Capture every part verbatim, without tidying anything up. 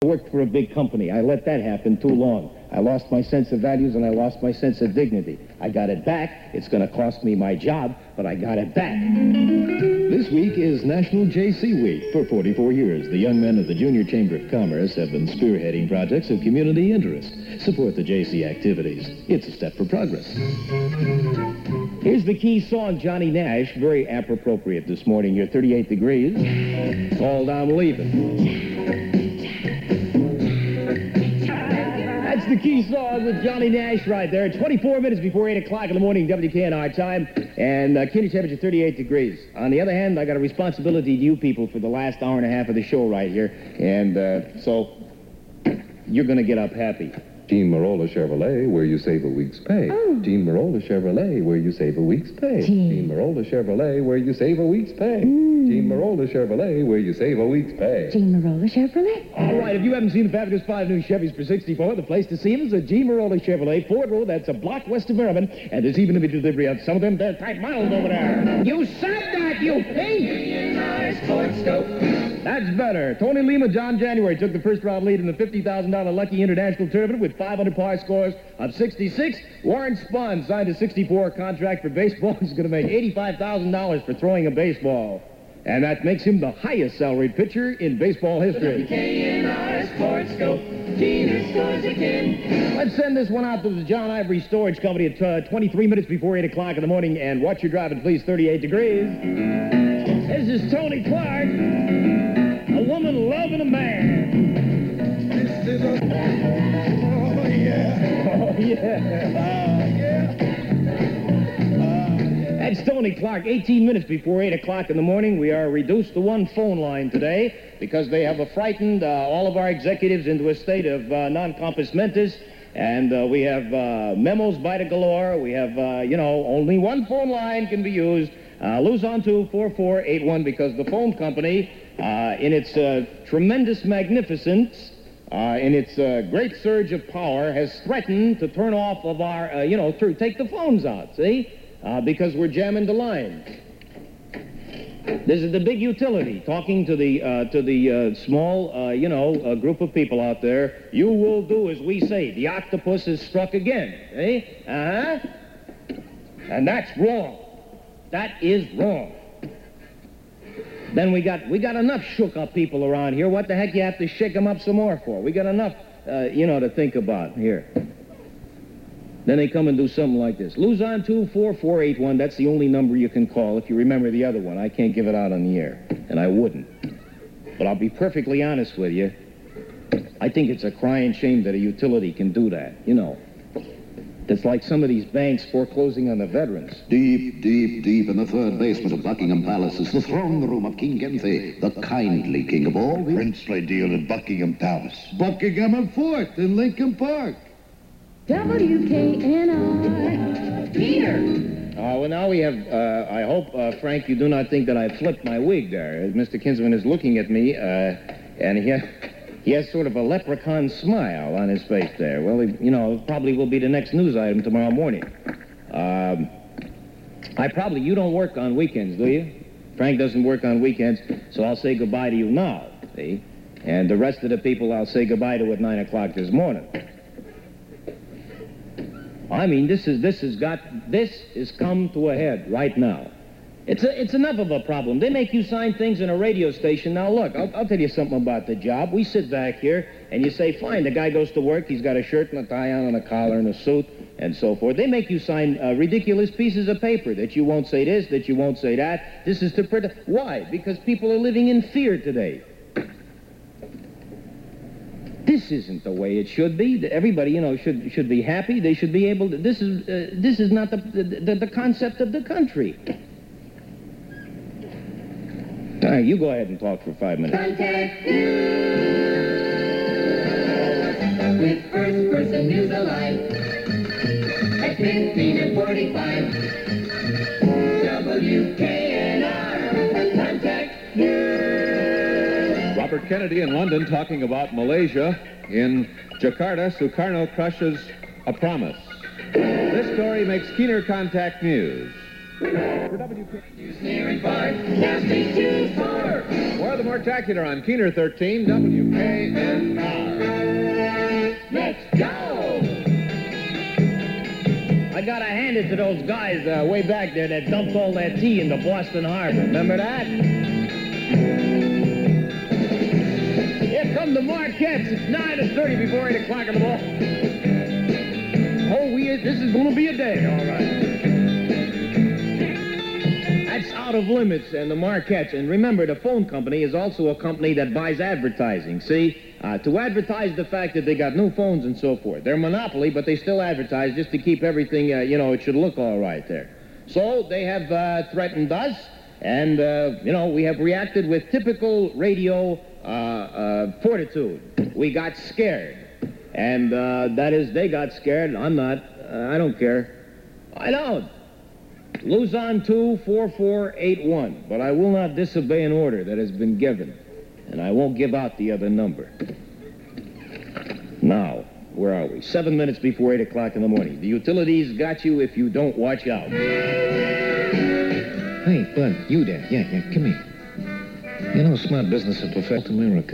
worked for a big company. I let that happen too long. I lost my sense of values and I lost my sense of dignity. I got it back. It's going to cost me my job, but I got it back. This week is National J C Week. For forty-four years, the young men of the Junior Chamber of Commerce have been spearheading projects of community interest. Support the J C activities. It's a step for progress. Here's the key song, Johnny Nash, very appropriate this morning. You're thirty-eight degrees, called I'm Leaving. That's the key song with Johnny Nash right there. twenty-four minutes before eight o'clock in the morning, W K N R time, and uh, community temperature thirty-eight degrees. On the other hand, I got a responsibility to you people for the last hour and a half of the show right here, and uh, so you're going to get up happy. Team Marola Chevrolet, where you save a week's pay. Oh. Team Marola Chevrolet, where you save a week's pay. Team. Team Marola Chevrolet, where you save a week's pay. Mm. Team Marola Chevrolet, where you save a week's pay. Team Marola Chevrolet. All right, if you haven't seen the fabulous five new Chevys for sixty-four, the place to see them is a G. Marola Chevrolet, Ford Road. That's a block west of Merriman, and there's even a bit of delivery on some of them. They're tight miles over there. You said that, you think? That's better. Tony Lima, John January took the first round lead in the fifty thousand dollar Lucky International Tournament with five hundred par scores of sixty-six. Warren Spahn signed a sixty-four contract for baseball. He's going to make eighty-five thousand dollars for throwing a baseball. And that makes him the highest salaried pitcher in baseball history. K N R Sports Scope. Gina scores again. Let's send this one out to the John Ivory Storage Company at uh, twenty-three minutes before eight o'clock in the morning. And watch your driving, please, thirty-eight degrees. This is Tony Clark. A woman loving a man. This is a... Oh, yeah. Oh, yeah. Uh, yeah. That's Tony Clark. eighteen minutes before eight o'clock in the morning. We are reduced to one phone line today because they have frightened uh, all of our executives into a state of uh, non-compos mentis. And uh, we have uh, memos by the galore. We have, uh, you know, only one phone line can be used. Uh, Luzon to four four eight one because the phone company, uh, in its uh, tremendous magnificence, uh, in its uh, great surge of power, has threatened to turn off of our, uh, you know, to take the phones out, see? Uh, because we're jamming the line. This is the big utility talking to the uh, to the uh, small, uh, you know, uh, group of people out there. You will do as we say. The octopus is struck again, eh? Uh-huh. And that's wrong. That is wrong. Then we got we got enough shook up people around here. What the heck you have to shake them up some more for? We got enough, uh, you know, to think about here. Then they come and do something like this. Luzon two four four eight one, that's the only number you can call if you remember the other one. I can't give it out on the air, and I wouldn't. But I'll be perfectly honest with you. I think it's a crying shame that a utility can do that, you know. It's like some of these banks foreclosing on the veterans. Deep, deep, deep in the third basement of Buckingham Palace is the throne room of King Genthi, the kindly king of all the... Princely deal at Buckingham Palace. Buckingham and Fort in Lincoln Park. W K N R. Peter. Uh, well, now we have, uh, I hope, uh, Frank, you do not think that I flipped my wig there. As Mister Kinsman is looking at me, uh, and he, ha he has sort of a leprechaun smile on his face there. Well, he, you know, probably will be the next news item tomorrow morning. Um, I probably, you don't work on weekends, do you? Frank doesn't work on weekends, so I'll say goodbye to you now, see? And the rest of the people I'll say goodbye to at nine o'clock this morning. I mean, this is this has got this has come to a head right now. It's a, it's enough of a problem. They make you sign things in a radio station. Now look, I'll, I'll tell you something about the job. We sit back here and you say, fine, the guy goes to work. He's got a shirt and a tie on and a collar and a suit and so forth. They make you sign uh, ridiculous pieces of paper that you won't say this, that you won't say that. This is to protect. Why? Because people are living in fear today. This isn't the way it should be. Everybody, you know, should should be happy. They should be able to. This is uh, this is not the, the the concept of the country. All right, you go ahead and talk for five minutes. Contact News with first person news alive at fifteen and forty-five. W K N R. Contact News. Robert Kennedy in London talking about Malaysia. In Jakarta, Sukarno crushes a promise. This story makes keener contact news. For W K News near and far. Now stay tuned for more of the Mortacular on Keener thirteen W K N R. handed to those guys uh, way back there that dumped all that tea into Boston Harbor. Remember that? Here come the Marquettes. It's nine thirty before eight o'clock in the morning. Oh, we is, this is going to be a day, all right. That's Out of Limits and the Marquettes. And remember, the phone company is also a company that buys advertising, see? Uh, to advertise the fact that they got new phones and so forth. They're a monopoly, but they still advertise just to keep everything, uh, you know, it should look all right there. So they have uh, threatened us, and, uh, you know, we have reacted with typical radio uh, uh, fortitude. We got scared. And uh, that is, they got scared. I'm not. Uh, I don't care. I don't. Luzon two four four eight one. But I will not disobey an order that has been given. And I won't give out the other number. Now, where are we? Seven minutes before eight o'clock in the morning. The utilities got you if you don't watch out. Hey, Bud, you there. Yeah, yeah, come here. You know, smart business of perfect America.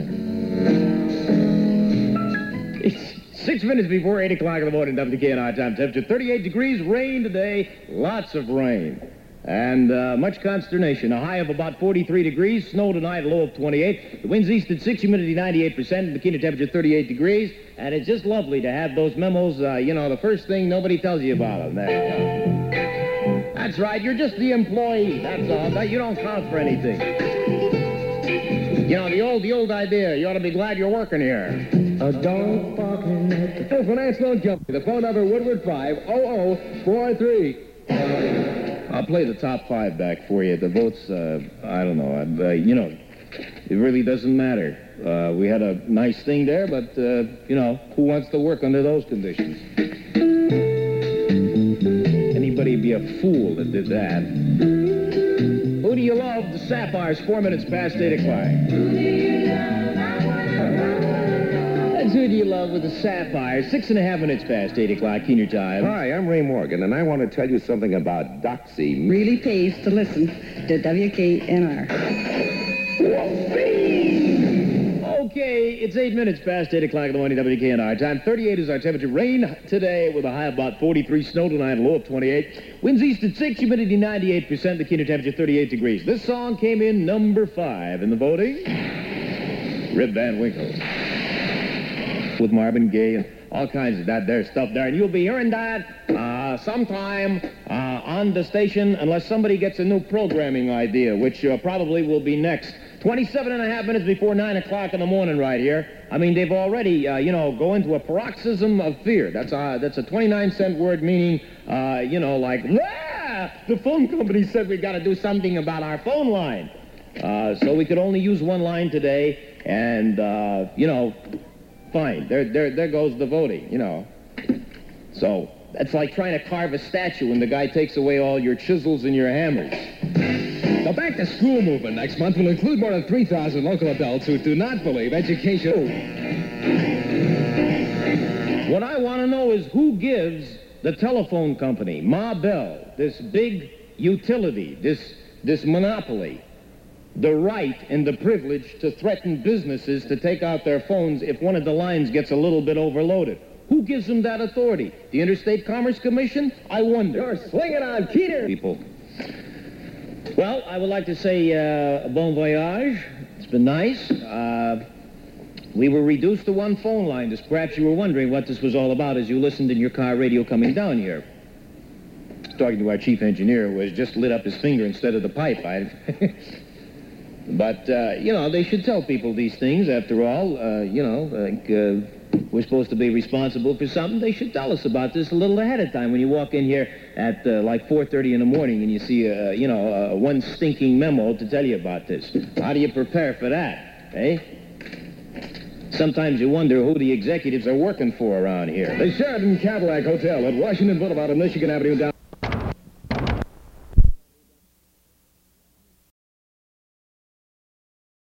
It's six minutes before eight o'clock in the morning, W K N R time. Temperature thirty-eight degrees, rain today, lots of rain. And uh, much consternation. A high of about forty-three degrees, snow tonight, a low of twenty-eight. The wind's east at six, humidity ninety-eight percent, bikini temperature thirty-eight degrees. And it's just lovely to have those memos, uh, you know, the first thing nobody tells you about them. There. That's right, you're just the employee, that's all. You don't count for anything. You know, the old, the old idea, you ought to be glad you're working here. A dog barking at the... Oh, finance loan company. The phone number, Woodward five oh oh four three. I'll play the top five back for you. The votes, uh, I don't know. Uh, you know, it really doesn't matter. Uh, we had a nice thing there, but, uh, you know, who wants to work under those conditions? Anybody'd be a fool that did that. Who do you love? The Sapphires, four minutes past eight o'clock. That's Who Do You Love with the Sapphires, six and a half minutes past eight o'clock, Keener time. Hi, I'm Ray Morgan, and I want to tell you something about Doxy. Really pays to listen to W K N R. Okay, it's eight minutes past eight o'clock in the morning, W K N R time. thirty-eight is our temperature. Rain today with a high of about forty-three. Snow tonight, a low of twenty-eight. Winds east at six, humidity ninety-eight percent. The Keener temperature thirty-eight degrees. This song came in number five in the voting. Rip Van Winkle. With Marvin Gaye and all kinds of that there stuff there. And you'll be hearing that uh, sometime uh, on the station unless somebody gets a new programming idea, which uh, probably will be next. twenty-seven and a half minutes before nine o'clock in the morning right here. I mean, they've already, uh, you know, go into a paroxysm of fear. That's a, that's a twenty-nine cent word meaning, uh, you know, like, Wah! The phone company said we got to do something about our phone line. Uh, so we could only use one line today, and, uh, you know, fine. There, there, there goes the voting, you know. So that's like trying to carve a statue and the guy takes away all your chisels and your hammers. The Back to School movement next month will include more than three thousand local adults who do not believe education... What I want to know is who gives the telephone company, Ma Bell, this big utility, this, this monopoly, the right and the privilege to threaten businesses to take out their phones if one of the lines gets a little bit overloaded. Who gives them that authority? The Interstate Commerce Commission? I wonder. You're slinging on Keeter. People. Well, I would like to say uh, bon voyage. It's been nice. Uh, we were reduced to one phone line. Just perhaps you were wondering what this was all about as you listened in your car radio coming down here. Talking to our chief engineer who has just lit up his finger instead of the pipe. I... But, uh, you know, they should tell people these things, after all. Uh, you know, like, uh, we're supposed to be responsible for something. They should tell us about this a little ahead of time when you walk in here at, uh, like, four thirty in the morning and you see, uh, you know, uh, one stinking memo to tell you about this. How do you prepare for that, eh? Sometimes you wonder who the executives are working for around here. The Sheraton Cadillac Hotel at Washington Boulevard and Michigan Avenue down...